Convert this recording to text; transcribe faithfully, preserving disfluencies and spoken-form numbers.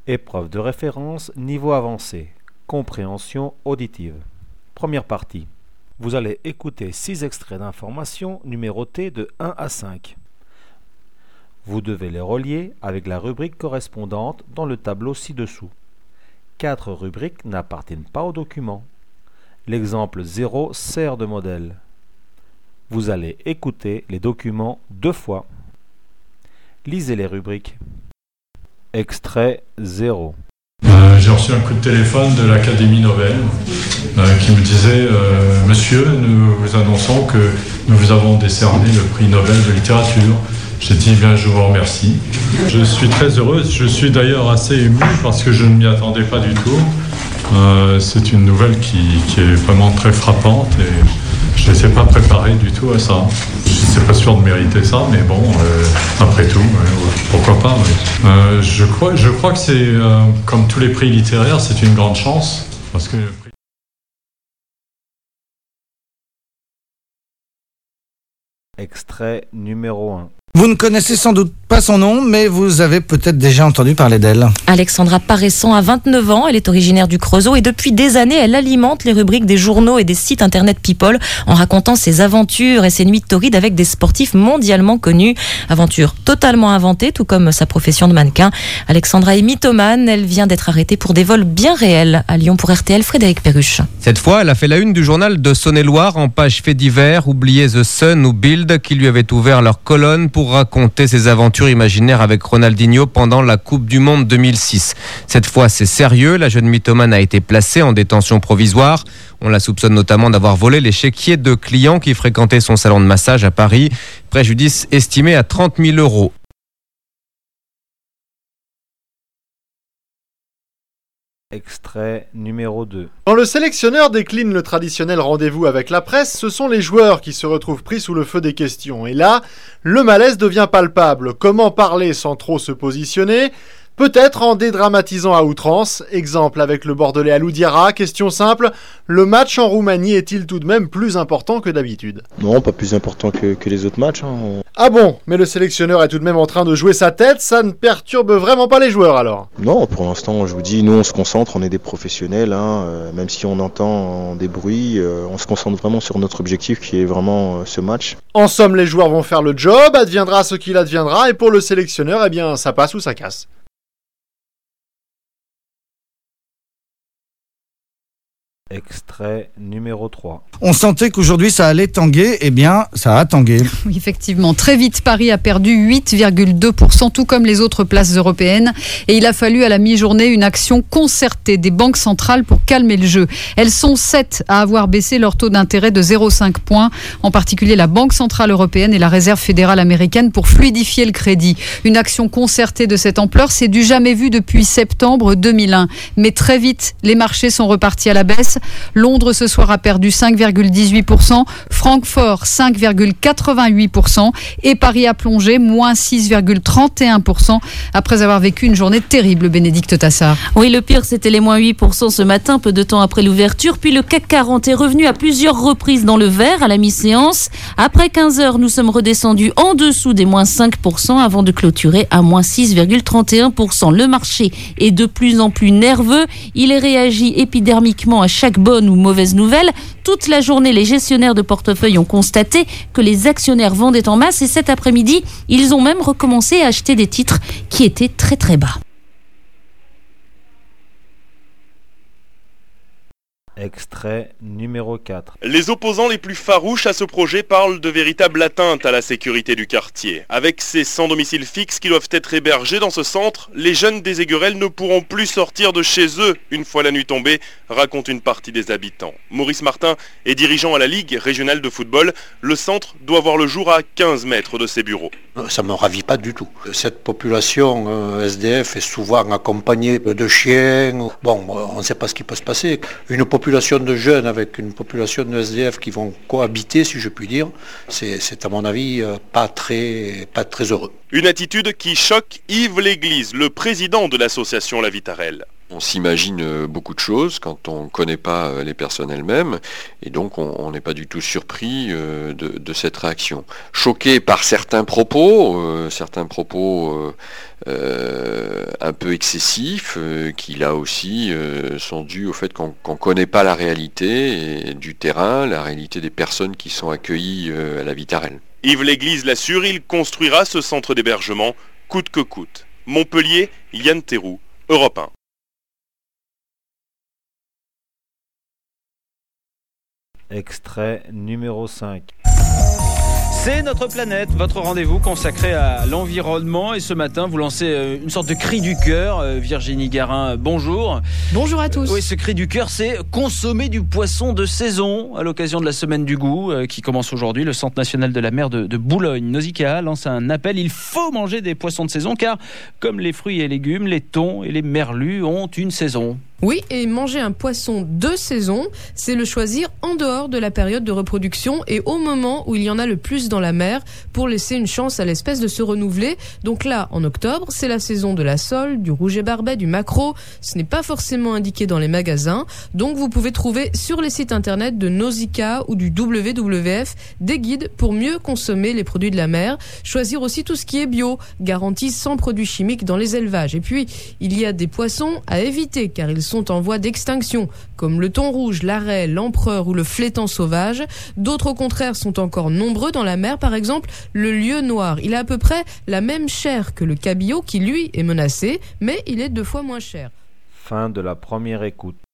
Épreuve de référence, niveau avancé, compréhension auditive. Première partie. Vous allez écouter six extraits d'informations numérotés de un à cinq. Vous devez les relier avec la rubrique correspondante dans le tableau ci-dessous. Quatre rubriques n'appartiennent pas au document. L'exemple zéro sert de modèle. Vous allez écouter les documents deux fois. Lisez les rubriques. Extrait zéro. Euh, j'ai reçu un coup de téléphone de l'Académie Nobel euh, qui me disait euh, « Monsieur, nous vous annonçons que nous vous avons décerné le prix Nobel de littérature ». J'ai dit « Bien, je vous remercie ». Je suis très heureux, je suis d'ailleurs assez ému parce que je ne m'y attendais pas du tout. Euh, c'est une nouvelle qui, qui est vraiment très frappante et je n'étais pas préparé du tout à ça. Je ne suis pas sûr de mériter ça, mais bon, euh, après tout, euh, pourquoi pas. Oui. Euh, je, crois, je crois que c'est, euh, comme tous les prix littéraires, c'est une grande chance. Parce que... Extrait numéro un. Vous ne connaissez sans doute pas son nom, mais vous avez peut-être déjà entendu parler d'elle. Alexandra Paresson a vingt-neuf ans, elle est originaire du Creusot et depuis des années, elle alimente les rubriques des journaux et des sites internet People en racontant ses aventures et ses nuits torrides avec des sportifs mondialement connus. Aventure totalement inventée, tout comme sa profession de mannequin. Alexandra est mythomane, elle vient d'être arrêtée pour des vols bien réels. À Lyon pour R T L, Frédéric Perruche. Cette fois, elle a fait la une du journal de Saône-et-Loire en page fait divers, oubliez The Sun ou Bild qui lui avaient ouvert leur colonne pour raconter ses aventures imaginaires avec Ronaldinho pendant la Coupe du Monde deux mille six. Cette fois, c'est sérieux. La jeune mythomane a été placée en détention provisoire. On la soupçonne notamment d'avoir volé les chéquiers de clients qui fréquentaient son salon de massage à Paris. Préjudice estimé à trente mille euros. Extrait numéro deux. Quand le sélectionneur décline le traditionnel rendez-vous avec la presse, ce sont les joueurs qui se retrouvent pris sous le feu des questions. Et là, le malaise devient palpable. Comment parler sans trop se positionner ? Peut-être en dédramatisant à outrance. Exemple avec le Bordelais Alou Diarra. Question simple, le match en Roumanie est-il tout de même plus important que d'habitude ? Non, pas plus important que, que les autres matchs. Hein. Ah bon, mais le sélectionneur est tout de même en train de jouer sa tête, ça ne perturbe vraiment pas les joueurs alors ? Non, pour l'instant, je vous dis, nous on se concentre, on est des professionnels, hein, euh, même si on entend des bruits, euh, on se concentre vraiment sur notre objectif qui est vraiment euh, ce match. En somme, les joueurs vont faire le job, adviendra ce qu'il adviendra, et pour le sélectionneur, eh bien, ça passe ou ça casse. Extrait numéro trois. On sentait qu'aujourd'hui ça allait tanguer, eh bien ça a tangué. Oui, effectivement, très vite Paris a perdu huit virgule deux pour cent, tout comme les autres places européennes. Et il a fallu à la mi-journée une action concertée des banques centrales pour calmer le jeu. Elles sont sept à avoir baissé leur taux d'intérêt de zéro virgule cinq points, en particulier la Banque centrale européenne et la Réserve fédérale américaine pour fluidifier le crédit. Une action concertée de cette ampleur, c'est du jamais vu depuis septembre deux mille un. Mais très vite, les marchés sont repartis à la baisse. Londres ce soir a perdu cinq virgule dix-huit pour cent, Francfort cinq virgule quatre-vingt-huit pour cent et Paris a plongé moins six virgule trente et un pour cent après avoir vécu une journée terrible, Bénédicte Tassard. Oui, le pire c'était les moins huit pour cent ce matin, peu de temps après l'ouverture, puis le C A C quarante est revenu à plusieurs reprises dans le vert à la mi-séance. Après quinze heures, nous sommes redescendus en dessous des moins cinq pour cent avant de clôturer à moins six virgule trente et un pour cent. Le marché est de plus en plus nerveux, il réagit épidermiquement à chaque bonne ou mauvaise nouvelle. Toute la journée, les gestionnaires de portefeuille ont constaté que les actionnaires vendaient en masse et cet après-midi, ils ont même recommencé à acheter des titres qui étaient très très bas. Extrait numéro quatre. Les opposants les plus farouches à ce projet parlent de véritable atteinte à la sécurité du quartier. Avec ces sans domicile fixe qui doivent être hébergés dans ce centre, les jeunes des Aiguerelles ne pourront plus sortir de chez eux une fois la nuit tombée, raconte une partie des habitants. Maurice Martin est dirigeant à la Ligue régionale de football. Le centre doit voir le jour à quinze mètres de ses bureaux. Ça ne me ravit pas du tout. Cette population euh, S D F est souvent accompagnée de chiens. Bon, on ne sait pas ce qui peut se passer. Une population population de jeunes avec une population de S D F qui vont cohabiter, si je puis dire, c'est, c'est à mon avis pas très, pas très heureux. Une attitude qui choque Yves L'Église, le président de l'association La Vitarelle. On s'imagine beaucoup de choses quand on ne connaît pas les personnes elles-mêmes et donc on n'est pas du tout surpris de, de cette réaction. Choqué par certains propos, euh, certains propos euh, euh, un peu excessifs euh, qui là aussi euh, sont dus au fait qu'on ne connaît pas la réalité et, du terrain, la réalité des personnes qui sont accueillies euh, à la Vitarelle. Yves L'Église l'assure, il construira ce centre d'hébergement coûte que coûte. Montpellier, Yann Théroux, Europe un. Extrait numéro cinq. C'est Notre Planète, votre rendez-vous consacré à l'environnement. Et ce matin, vous lancez une sorte de cri du cœur. Virginie Garin, bonjour. Bonjour à tous. Oui, ce cri du cœur, c'est consommer du poisson de saison à l'occasion de la Semaine du Goût qui commence aujourd'hui. Le Centre national de la mer de, de Boulogne, Nausicaa, lance un appel. Il faut manger des poissons de saison car, comme les fruits et légumes, les thons et les merlus ont une saison. Oui, et manger un poisson de saison, c'est le choisir en dehors de la période de reproduction et au moment où il y en a le plus dans la mer pour laisser une chance à l'espèce de se renouveler. Donc là, en octobre, c'est la saison de la sole, du rouget barbet, du maquereau. Ce n'est pas forcément indiqué dans les magasins, donc vous pouvez trouver sur les sites internet de Nausicaa ou du W W F des guides pour mieux consommer les produits de la mer. Choisir aussi tout ce qui est bio, garanti sans produits chimiques dans les élevages. Et puis, il y a des poissons à éviter car ils sont en voie d'extinction, comme le thon rouge, la raie, l'empereur ou le flétan sauvage. D'autres au contraire sont encore nombreux dans la mer, par exemple le lieu noir. Il a à peu près la même chair que le cabillaud qui lui est menacé, mais il est deux fois moins cher. Fin de la première écoute.